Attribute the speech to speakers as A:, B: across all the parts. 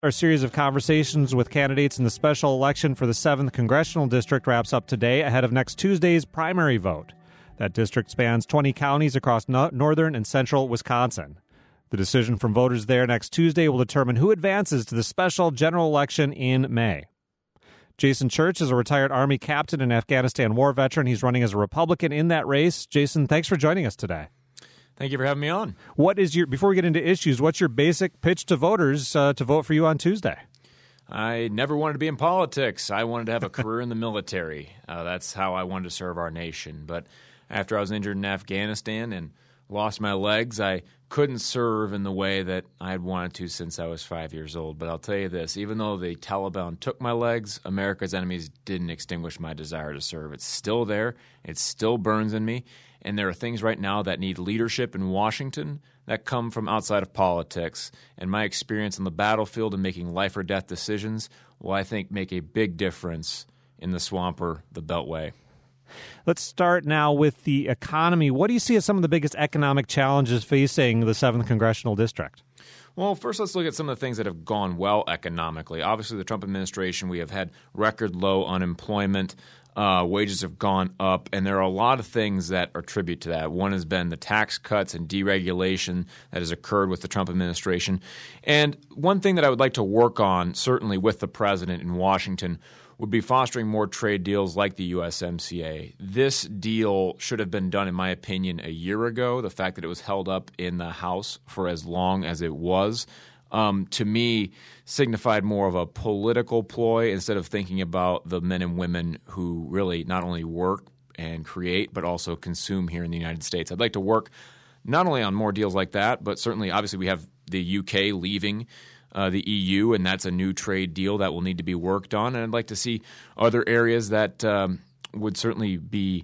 A: Our series of conversations with candidates in the special election for the 7th Congressional District wraps up today ahead of next Tuesday's primary vote. That district spans 20 counties across northern and central Wisconsin. The decision from voters there next Tuesday will determine who advances to the special general election in May. Jason Church is a retired Army captain and Afghanistan war veteran. He's running as a Republican in that race. Jason, thanks for joining us today.
B: Thank you for having me on.
A: Before we get into issues, what's your basic pitch to voters to vote for you on Tuesday?
B: I never wanted to be in politics. I wanted to have a career in the military. That's how I wanted to serve our nation. But after I was injured in Afghanistan and lost my legs, I couldn't serve in the way that I had wanted to since I was 5 years old. But I'll tell you this, even though the Taliban took my legs, America's enemies didn't extinguish my desire to serve. It's still there. It still burns in me. And there are things right now that need leadership in Washington that come from outside of politics. And my experience on the battlefield and making life or death decisions will, I think, make a big difference in the swamp or the Beltway.
A: Let's start now with the economy. What do you see as some of the biggest economic challenges facing the 7th Congressional District?
B: Well, first let's look at some of the things that have gone well economically. Obviously, the Trump administration, we have had record low unemployment. Wages have gone up, and there are a lot of things that attribute to that. One has been the tax cuts and deregulation that has occurred with the Trump administration. And one thing that I would like to work on, certainly with the president in Washington, would be fostering more trade deals like the USMCA. This deal should have been done, in my opinion, a year ago. The fact that it was held up in the House for as long as it was, to me, signified more of a political ploy instead of thinking about the men and women who really not only work and create but also consume here in the United States. I'd like to work not only on more deals like that, but certainly, obviously, we have the UK leaving the EU, and that's a new trade deal that will need to be worked on. And I'd like to see other areas that would certainly be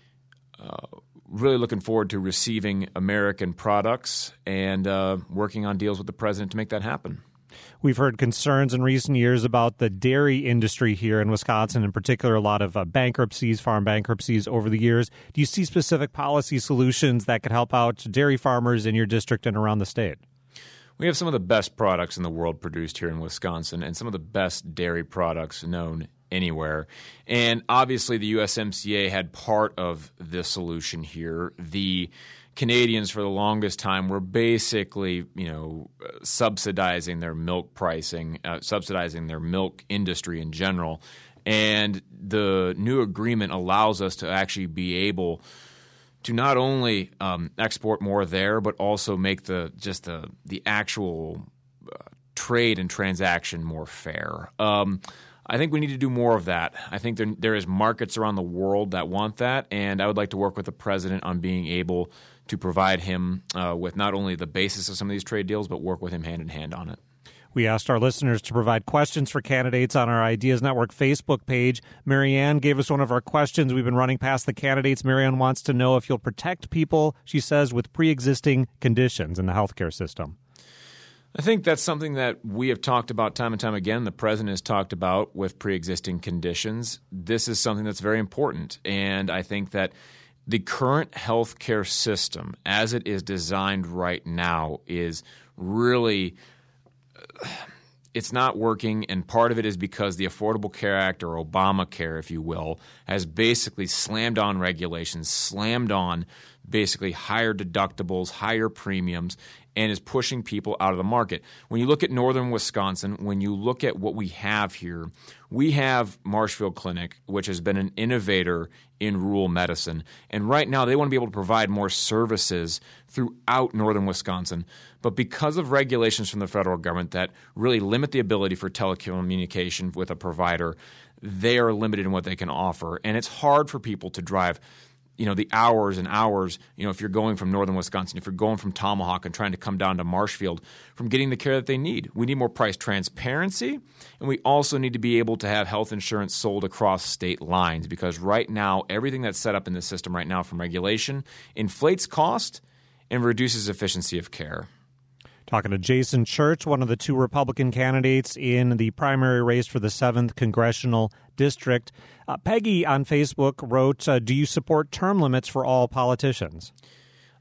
B: really looking forward to receiving American products and working on deals with the president to make that happen.
A: We've heard concerns in recent years about the dairy industry here in Wisconsin, in particular, a lot of bankruptcies, farm bankruptcies over the years. Do you see specific policy solutions that could help out dairy farmers in your district and around the state?
B: We have some of the best products in the world produced here in Wisconsin and some of the best dairy products known anywhere. And obviously the USMCA had part of the solution here. The Canadians for the longest time were basically, subsidizing their milk pricing, subsidizing their milk industry in general. And the new agreement allows us to actually be able to not only export more there, but also make the actual trade and transaction more fair. I think we need to do more of that. I think there is markets around the world that want that, and I would like to work with the president on being able to provide him with not only the basis of some of these trade deals, but work with him hand in hand on it.
A: We asked our listeners to provide questions for candidates on our Ideas Network Facebook page. Marianne gave us one of our questions. We've been running past the candidates. Marianne wants to know if you'll protect people, she says, with pre-existing conditions in the healthcare system.
B: I think that's something that we have talked about time and time again. The president has talked about with pre-existing conditions. This is something that's very important, and I think that the current healthcare system, as it is designed right now, is really it's not working, and part of it is because the Affordable Care Act, or Obamacare, if you will, has basically slammed on regulations, slammed on basically higher deductibles, higher premiums, and is pushing people out of the market. When you look at northern Wisconsin, when you look at what we have here, we have Marshfield Clinic, which has been an innovator in rural medicine. And right now they want to be able to provide more services throughout northern Wisconsin. But because of regulations from the federal government that really limit the ability for telecommunication with a provider, they are limited in what they can offer. And it's hard for people to drive the hours and hours, if you're going from northern Wisconsin, if you're going from Tomahawk and trying to come down to Marshfield, from getting the care that they need. We need more price transparency, and we also need to be able to have health insurance sold across state lines, because right now, everything that's set up in the system right now from regulation inflates cost and reduces efficiency of care.
A: Talking to Jason Church, one of the two Republican candidates in the primary race for the 7th Congressional District. Peggy on Facebook wrote, do you support term limits for all politicians?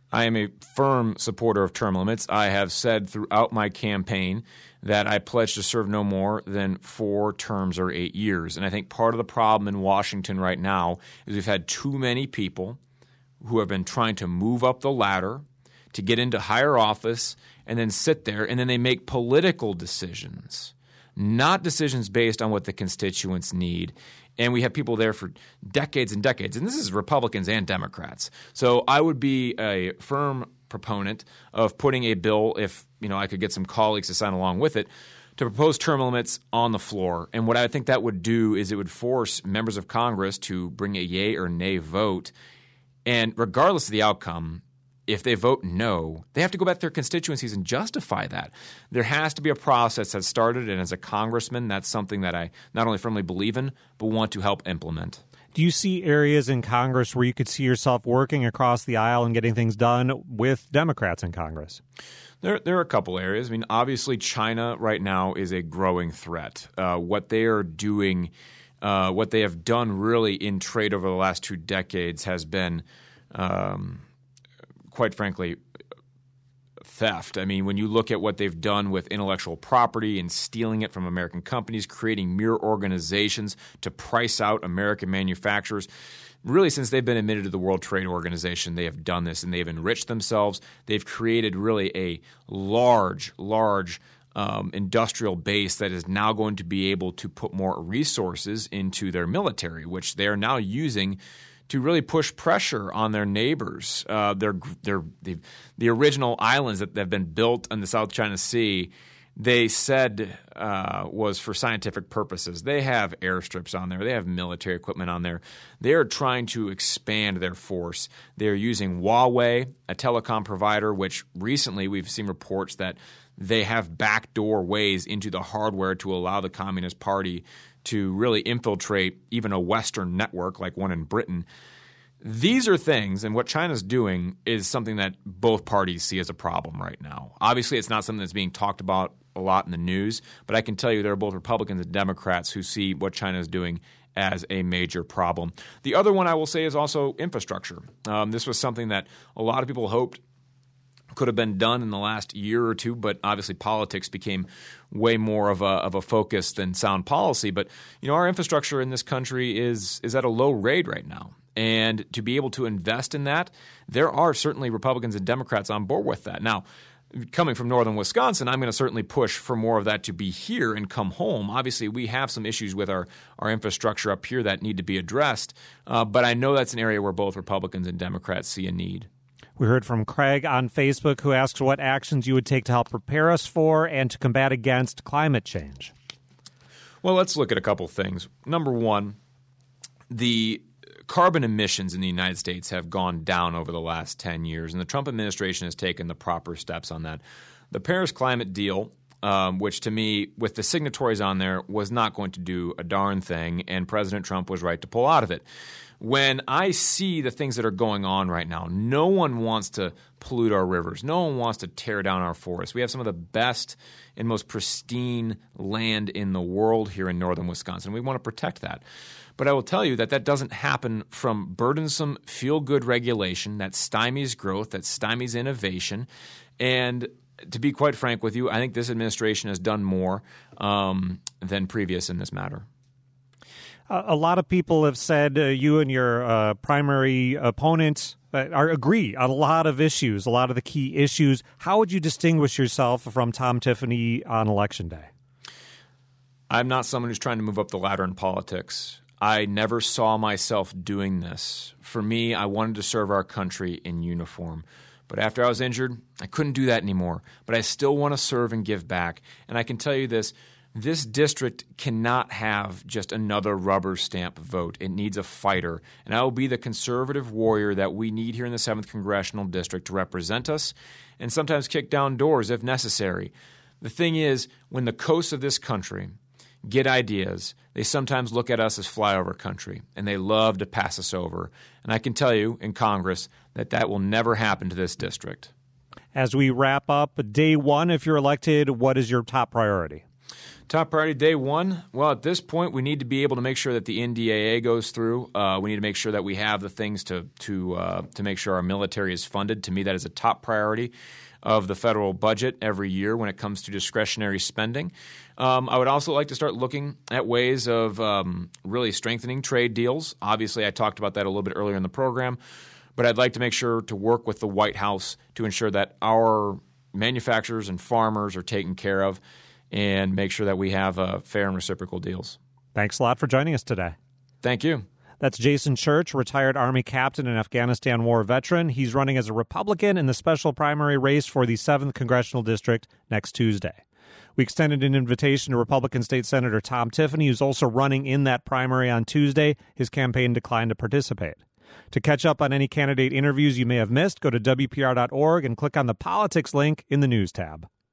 B: I am a firm supporter of term limits. I have said throughout my campaign that I pledge to serve no more than 4 terms or 8 years. And I think part of the problem in Washington right now is we've had too many people who have been trying to move up the ladder to get into higher office and then sit there, and then they make political decisions, not decisions based on what the constituents need. And we have people there for decades and decades. And this is Republicans and Democrats. So I would be a firm proponent of putting a bill, if I could get some colleagues to sign along with it, to propose term limits on the floor. And what I think that would do is it would force members of Congress to bring a yay or nay vote. And regardless of the outcome, if they vote no, they have to go back to their constituencies and justify that. There has to be a process that's started, and as a congressman, that's something that I not only firmly believe in, but want to help implement.
A: Do you see areas in Congress where you could see yourself working across the aisle and getting things done with Democrats in Congress?
B: There are a couple areas. I mean, obviously, China right now is a growing threat. What they are doing, what they have done really in trade over the last 2 decades has been quite frankly, theft. I mean, when you look at what they've done with intellectual property and stealing it from American companies, creating mere organizations to price out American manufacturers, really since they've been admitted to the World Trade Organization, they have done this, and they've enriched themselves. They've created really a large industrial base that is now going to be able to put more resources into their military, which they are now using to really push pressure on their neighbors. The original islands that have been built in the South China Sea, they said was for scientific purposes. They have airstrips on there. They have military equipment on there. They are trying to expand their force. They're using Huawei, a telecom provider, which recently we've seen reports that they have backdoor ways into the hardware to allow the Communist Party to really infiltrate even a Western network like one in Britain. These are things, and what China's doing is something that both parties see as a problem right now. Obviously, it's not something that's being talked about a lot in the news, but I can tell you there are both Republicans and Democrats who see what China is doing as a major problem. The other one I will say is also infrastructure. This was something that a lot of people hoped could have been done in the last year or two, but obviously politics became way more of a focus than sound policy. But our infrastructure in this country is at a low rate right now. And to be able to invest in that, there are certainly Republicans and Democrats on board with that. Now, coming from northern Wisconsin, I'm going to certainly push for more of that to be here and come home. Obviously, we have some issues with our infrastructure up here that need to be addressed, but I know that's an area where both Republicans and Democrats see a need.
A: We heard from Craig on Facebook, who asks what actions you would take to help prepare us for and to combat against climate change.
B: Well, let's look at a couple things. Number one, the carbon emissions in the United States have gone down over the last 10 years, and the Trump administration has taken the proper steps on that. The Paris Climate Deal, which to me, with the signatories on there, was not going to do a darn thing, and President Trump was right to pull out of it. When I see the things that are going on right now, no one wants to pollute our rivers. No one wants to tear down our forests. We have some of the best and most pristine land in the world here in northern Wisconsin. We want to protect that. But I will tell you that doesn't happen from burdensome feel-good regulation that stymies growth, that stymies innovation. And to be quite frank with you, I think this administration has done more than previous in this matter.
A: A lot of people have said you and your primary opponent agree on a lot of issues, a lot of the key issues. How would you distinguish yourself from Tom Tiffany on Election Day?
B: I'm not someone who's trying to move up the ladder in politics. I never saw myself doing this. For me, I wanted to serve our country in uniform. But after I was injured, I couldn't do that anymore. But I still want to serve and give back. And I can tell you this. This district cannot have just another rubber stamp vote. It needs a fighter. And I will be the conservative warrior that we need here in the 7th Congressional District to represent us and sometimes kick down doors if necessary. The thing is, when the coasts of this country get ideas, they sometimes look at us as flyover country, and they love to pass us over. And I can tell you in Congress that will never happen to this district.
A: As we wrap up day one, if you're elected, what is your top priority?
B: Top priority day one. Well, at this point, we need to be able to make sure that the NDAA goes through. We need to make sure that we have the things to make sure our military is funded. To me, that is a top priority of the federal budget every year when it comes to discretionary spending. I would also like to start looking at ways of really strengthening trade deals. Obviously, I talked about that a little bit earlier in the program, but I'd like to make sure to work with the White House to ensure that our manufacturers and farmers are taken care of and make sure that we have fair and reciprocal deals.
A: Thanks a lot for joining us today.
B: Thank you.
A: That's Jason Church, retired Army captain and Afghanistan war veteran. He's running as a Republican in the special primary race for the 7th Congressional District next Tuesday. We extended an invitation to Republican State Senator Tom Tiffany, who's also running in that primary on Tuesday. His campaign declined to participate. To catch up on any candidate interviews you may have missed, go to WPR.org and click on the Politics link in the News tab.